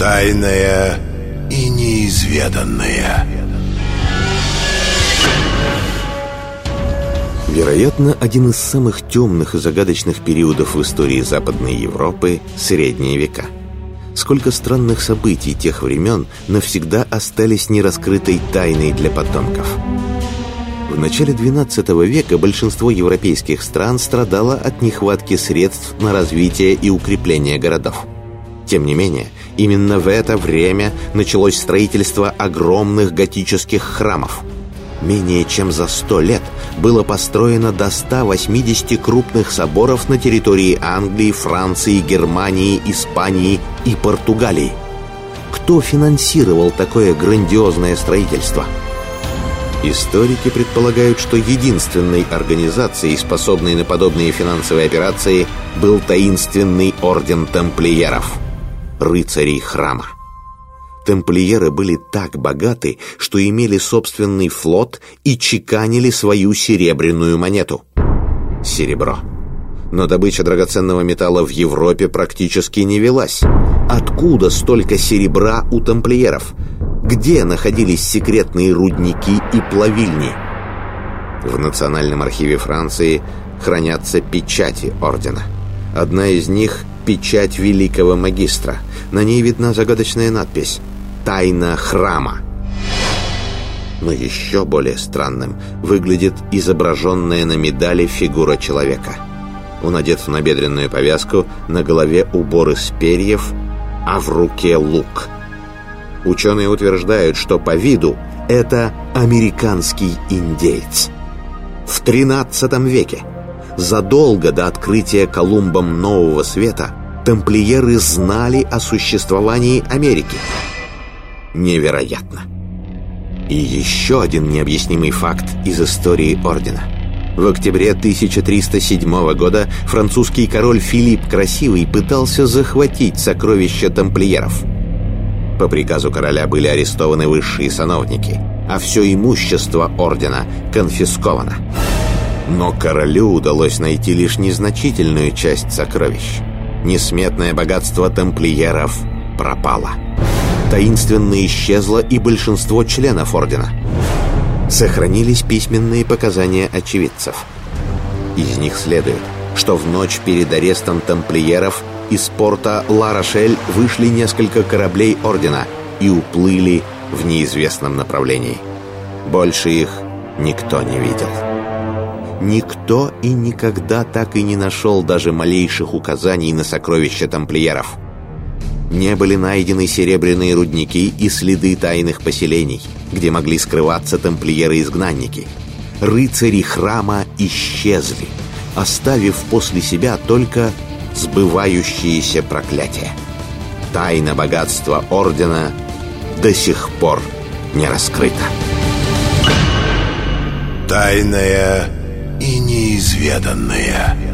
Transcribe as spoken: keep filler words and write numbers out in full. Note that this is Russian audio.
Тайное и неизведанное. Вероятно, один из самых темных и загадочных периодов в истории Западной Европы – Средние века. Сколько странных событий тех времен навсегда остались нераскрытой тайной для потомков. В начале двенадцатого века большинство европейских стран страдало от нехватки средств на развитие и укрепление городов. Тем не менее, именно в это время началось строительство огромных готических храмов. Менее чем за сто лет было построено до ста восьмидесяти крупных соборов на территории Англии, Франции, Германии, Испании и Португалии. Кто финансировал такое грандиозное строительство? Историки предполагают, что единственной организацией, способной на подобные финансовые операции, был таинственный орден тамплиеров – рыцарей храма. Тамплиеры были так богаты, что имели собственный флот и чеканили свою серебряную монету – серебро. Но добыча драгоценного металла в Европе практически не велась. Откуда столько серебра у тамплиеров? Где находились секретные рудники и плавильни? В Национальном архиве Франции хранятся печати ордена. Одна из них – печать великого магистра. На ней видна загадочная надпись «Тайна храма». Но еще более странным выглядит изображенная на медали фигура человека. Он одет в набедренную повязку, на голове убор из перьев, а в руке лук. Ученые утверждают, что по виду это американский индеец. В тринадцатом веке, задолго до открытия Колумбом Нового Света, тамплиеры знали о существовании Америки. Невероятно. И еще один необъяснимый факт из истории ордена. В октябре тысяча триста седьмого года французский король Филипп Красивый пытался захватить сокровища тамплиеров. По приказу короля были арестованы высшие сановники, а все имущество ордена конфисковано. Но королю удалось найти лишь незначительную часть сокровищ. Несметное богатство тамплиеров пропало. Таинственно исчезло и большинство членов ордена. Сохранились письменные показания очевидцев. Из них следует, что в ночь перед арестом тамплиеров из порта Ла-Рошель вышли несколько кораблей ордена и уплыли в неизвестном направлении. Больше их никто не видел. Никто и никогда так и не нашел даже малейших указаний на сокровища тамплиеров. Не были найдены серебряные рудники и следы тайных поселений, где могли скрываться тамплиеры-изгнанники. Рыцари храма исчезли, оставив после себя только сбывающиеся проклятия. Тайна богатства ордена до сих пор не раскрыта. Тайное и неизведанное.